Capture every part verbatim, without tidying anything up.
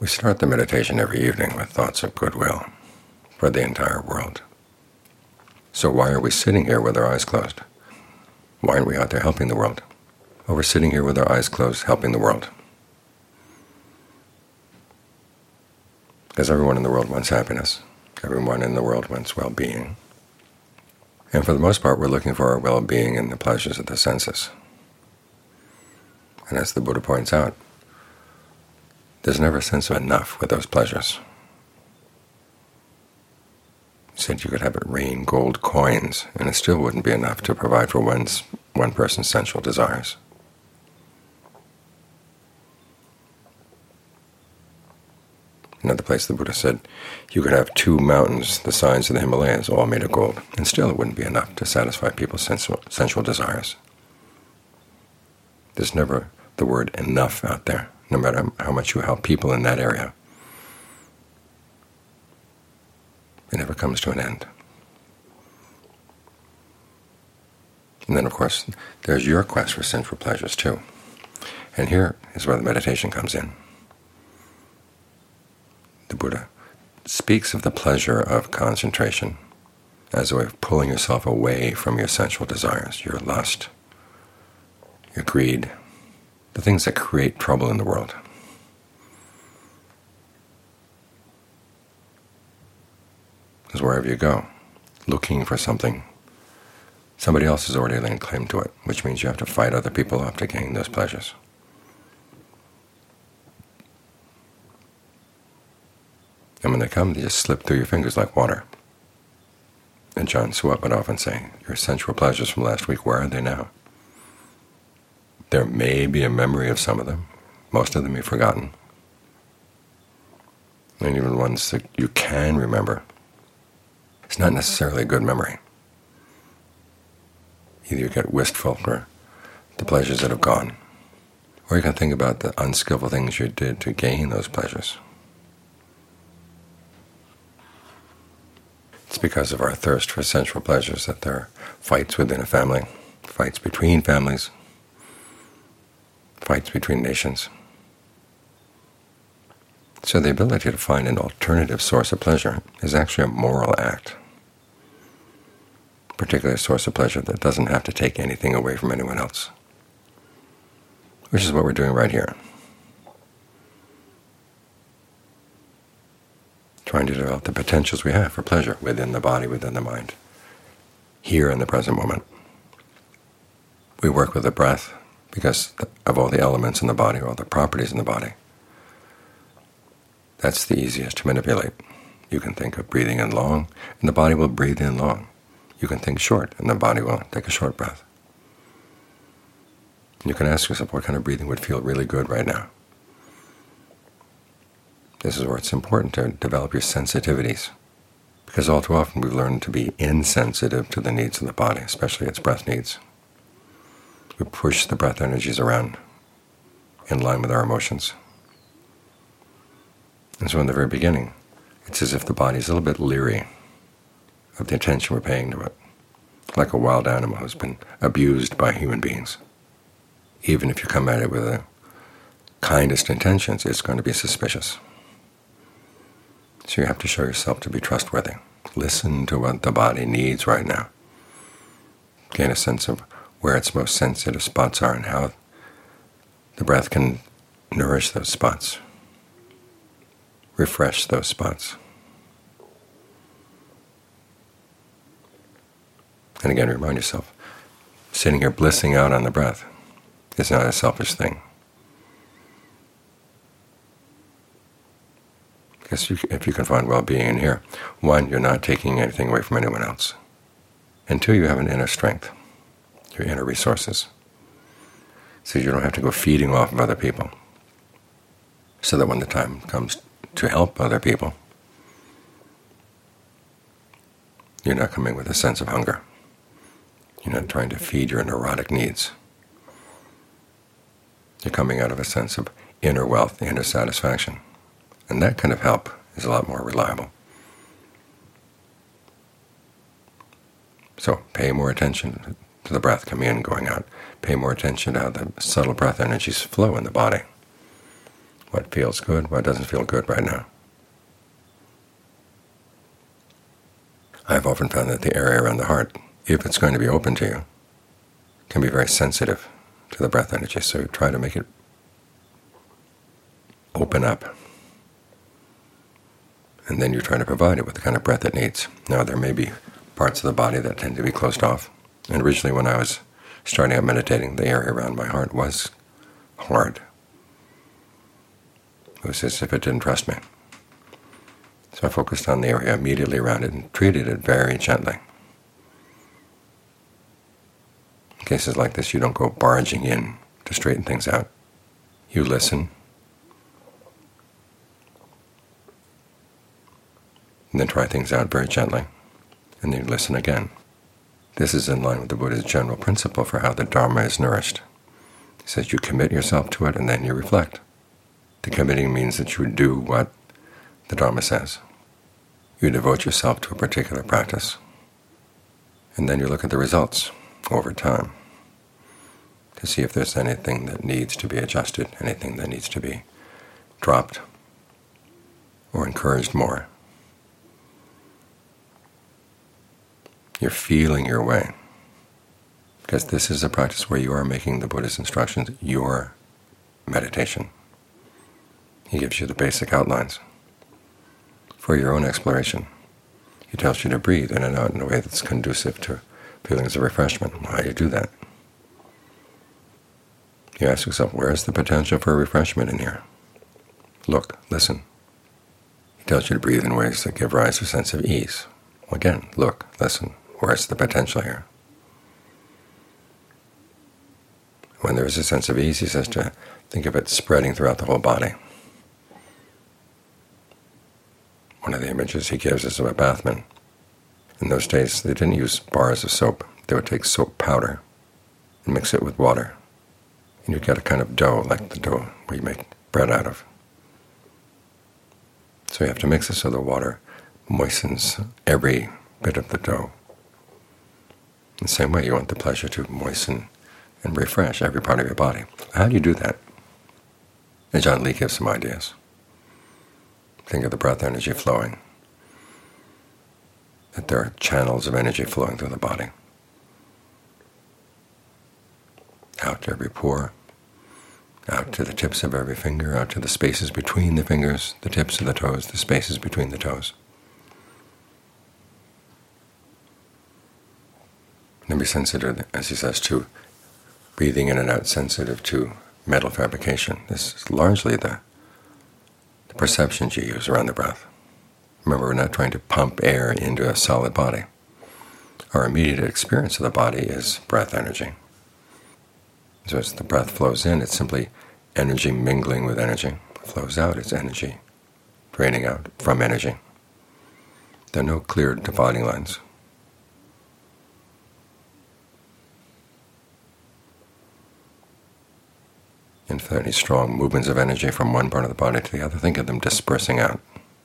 We start the meditation every evening with thoughts of goodwill for the entire world. So why are we sitting here with our eyes closed? Why aren't we out there helping the world? Well, we're sitting here with our eyes closed helping the world. Because everyone in the world wants happiness. Everyone in the world wants well-being. And for the most part, we're looking for our well-being in the pleasures of the senses. And as the Buddha points out, there's never a sense of enough with those pleasures. He said you could have it rain gold coins, and it still wouldn't be enough to provide for one's one person's sensual desires. Another place the Buddha said you could have two mountains the size of the Himalayas all made of gold, and still it wouldn't be enough to satisfy people's sensual, sensual desires. There's never the word enough out there, no matter how much you help people in that area. It never comes to an end. And then, of course, there's your quest for sensual pleasures, too. And here is where the meditation comes in. The Buddha speaks of the pleasure of concentration as a way of pulling yourself away from your sensual desires, your lust, your greed, the things that create trouble in the world. Because wherever you go, looking for something, somebody else has already laid claim to it, which means you have to fight other people off to gain those pleasures. And when they come, they just slip through your fingers like water. And John Suat would often say, your sensual pleasures from last week, where are they now? There may be a memory of some of them. Most of them you've forgotten. And even ones that you can remember, it's not necessarily a good memory. Either you get wistful for the pleasures that have gone, or you can think about the unskillful things you did to gain those pleasures. It's because of our thirst for sensual pleasures that there are fights within a family, fights between families, fights between nations. So the ability to find an alternative source of pleasure is actually a moral act, particularly a source of pleasure that doesn't have to take anything away from anyone else, which is what we're doing right here. Trying to develop the potentials we have for pleasure within the body, within the mind, here in the present moment. We work with the breath because of all the elements in the body, all the properties in the body. That's the easiest to manipulate. You can think of breathing in long, and the body will breathe in long. You can think short, and the body will take a short breath. You can ask yourself what kind of breathing would feel really good right now. This is where it's important to develop your sensitivities, because all too often we've learned to be insensitive to the needs of the body, especially its breath needs. We push the breath energies around in line with our emotions. And so in the very beginning, it's as if the body is a little bit leery of the attention we're paying to it, like a wild animal who's been abused by human beings. Even if you come at it with the kindest intentions, it's going to be suspicious. So you have to show yourself to be trustworthy. Listen to what the body needs right now. Gain a sense of where its most sensitive spots are and how the breath can nourish those spots, refresh those spots. And again, remind yourself, sitting here blissing out on the breath is not a selfish thing. Because you, if you can find well-being in here, one, you're not taking anything away from anyone else, and two, you have an inner strength, your inner resources, so you don't have to go feeding off of other people, so that when the time comes to help other people, you're not coming with a sense of hunger. You're not trying to feed your neurotic needs. You're coming out of a sense of inner wealth, inner satisfaction. And that kind of help is a lot more reliable. So pay more attention to the breath coming in and going out. Pay more attention to how the subtle breath energies flow in the body. What feels good, what doesn't feel good right now. I've often found that the area around the heart, if it's going to be open to you, can be very sensitive to the breath energy, so try to make it open up. And then you try to provide it with the kind of breath it needs. Now, there may be parts of the body that tend to be closed off. And originally when I was starting out meditating, the area around my heart was hard. It was as if it didn't trust me. So I focused on the area immediately around it and treated it very gently. In cases like this, you don't go barging in to straighten things out. You listen, and then try things out very gently, and then you listen again. This is in line with the Buddha's general principle for how the Dharma is nourished. He says you commit yourself to it, and then you reflect. The committing means that you do what the Dharma says. You devote yourself to a particular practice, and then you look at the results over time to see if there's anything that needs to be adjusted, anything that needs to be dropped or encouraged more. You're feeling your way, because this is a practice where you are making the Buddha's instructions your meditation. He gives you the basic outlines for your own exploration. He tells you to breathe in and out in a way that's conducive to feelings of refreshment. How do you do that? You ask yourself, where is the potential for refreshment in here? Look, listen. He tells you to breathe in ways that give rise to a sense of ease. Again, look, listen. Where's the potential here? When there is a sense of ease, he says to think of it spreading throughout the whole body. One of the images he gives is of a bathman. In those days, they didn't use bars of soap. They would take soap powder and mix it with water, and you'd get a kind of dough, like the dough we make bread out of. So you have to mix it so the water moistens every bit of the dough. In the same way, you want the pleasure to moisten and refresh every part of your body. How do you do that? And John Lee gives some ideas. Think of the breath energy flowing, that there are channels of energy flowing through the body, out to every pore, out to the tips of every finger, out to the spaces between the fingers, the tips of the toes, the spaces between the toes. And be sensitive, as he says, to breathing in and out, sensitive to mental fabrication. This is largely the, the perceptions you use around the breath. Remember, we're not trying to pump air into a solid body. Our immediate experience of the body is breath energy. So as the breath flows in, it's simply energy mingling with energy. It flows out, it's energy draining out from energy. There are no clear dividing lines. And if there are any strong movements of energy from one part of the body to the other, think of them dispersing out,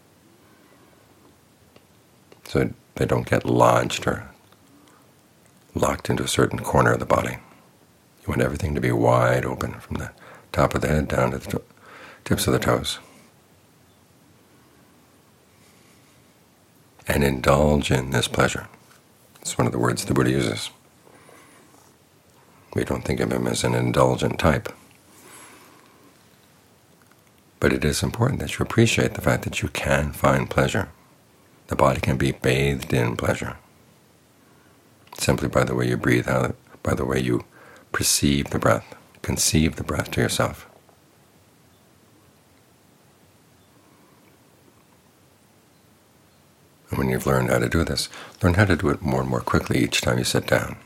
so they don't get lodged or locked into a certain corner of the body. You want everything to be wide open from the top of the head down to the to tips of the toes. And indulge in this pleasure. It's one of the words the Buddha uses. We don't think of him as an indulgent type. But it is important that you appreciate the fact that you can find pleasure. The body can be bathed in pleasure, simply by the way you breathe out, by the way you perceive the breath, conceive the breath to yourself. And when you've learned how to do this, learn how to do it more and more quickly each time you sit down.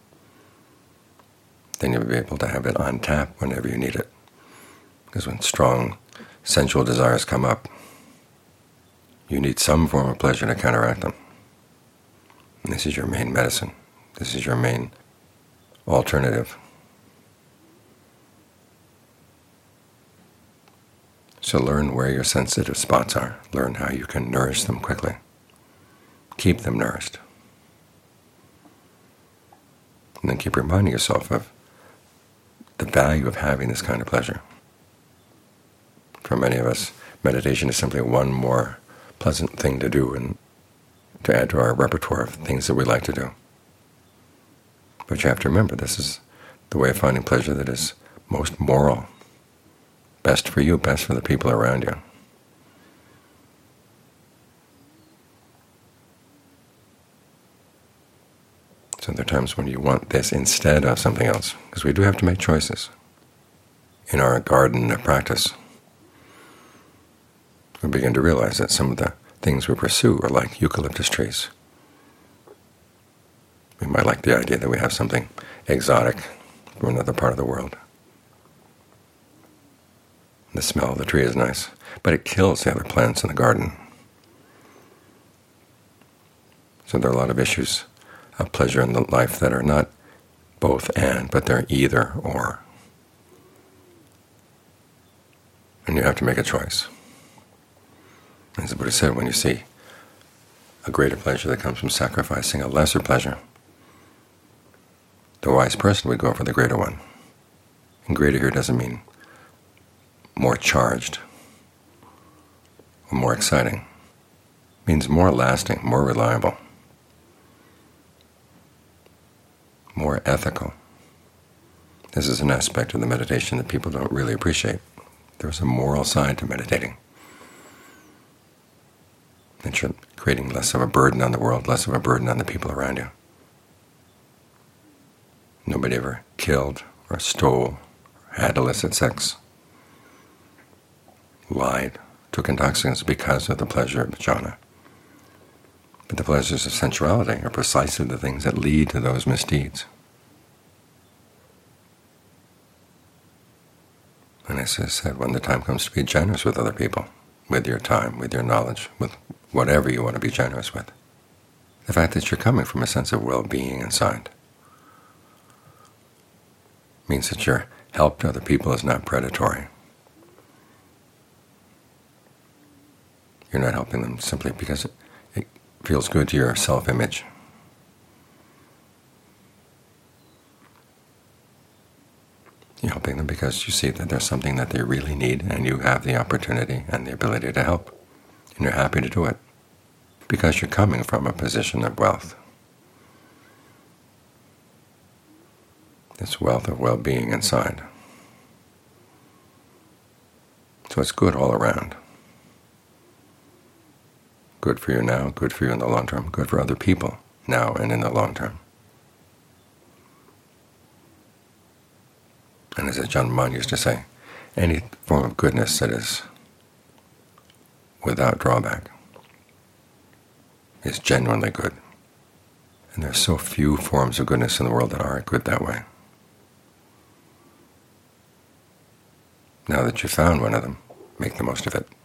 Then you'll be able to have it on tap whenever you need it. Because when strong sensual desires come up, you need some form of pleasure to counteract them. And this is your main medicine. This is your main alternative. So learn where your sensitive spots are. Learn how you can nourish them quickly. Keep them nourished. And then keep reminding yourself of the value of having this kind of pleasure. For many of us, meditation is simply one more pleasant thing to do and to add to our repertoire of things that we like to do. But you have to remember, this is the way of finding pleasure that is most moral, best for you, best for the people around you. So there are times when you want this instead of something else, because we do have to make choices. In our garden of practice, we begin to realize that some of the things we pursue are like eucalyptus trees. We might like the idea that we have something exotic from another part of the world. The smell of the tree is nice, but it kills the other plants in the garden. So there are a lot of issues of pleasure in the life that are not both and, but they're either or. And you have to make a choice. As the Buddha said, when you see a greater pleasure that comes from sacrificing a lesser pleasure, the wise person would go for the greater one. And greater here doesn't mean more charged or more exciting. It means more lasting, more reliable, more ethical. This is an aspect of the meditation that people don't really appreciate. There's a moral side to meditating. That you're creating less of a burden on the world, less of a burden on the people around you. Nobody ever killed or stole, had illicit sex, lied, took intoxicants because of the pleasure of jhana. But the pleasures of sensuality are precisely the things that lead to those misdeeds. And as I said, when the time comes to be generous with other people, with your time, with your knowledge, with whatever you want to be generous with, the fact that you're coming from a sense of well-being inside means that your help to other people is not predatory. You're not helping them simply because it, it feels good to your self-image. You're helping them because you see that there's something that they really need, and you have the opportunity and the ability to help, and you're happy to do it because you're coming from a position of wealth. This wealth of well-being inside. So it's good all around. Good for you now, good for you in the long term, good for other people now and in the long term. And as Ajahn Mun used to say, any form of goodness that is without drawback is genuinely good. And there are so few forms of goodness in the world that aren't good that way. Now that you've found one of them, make the most of it.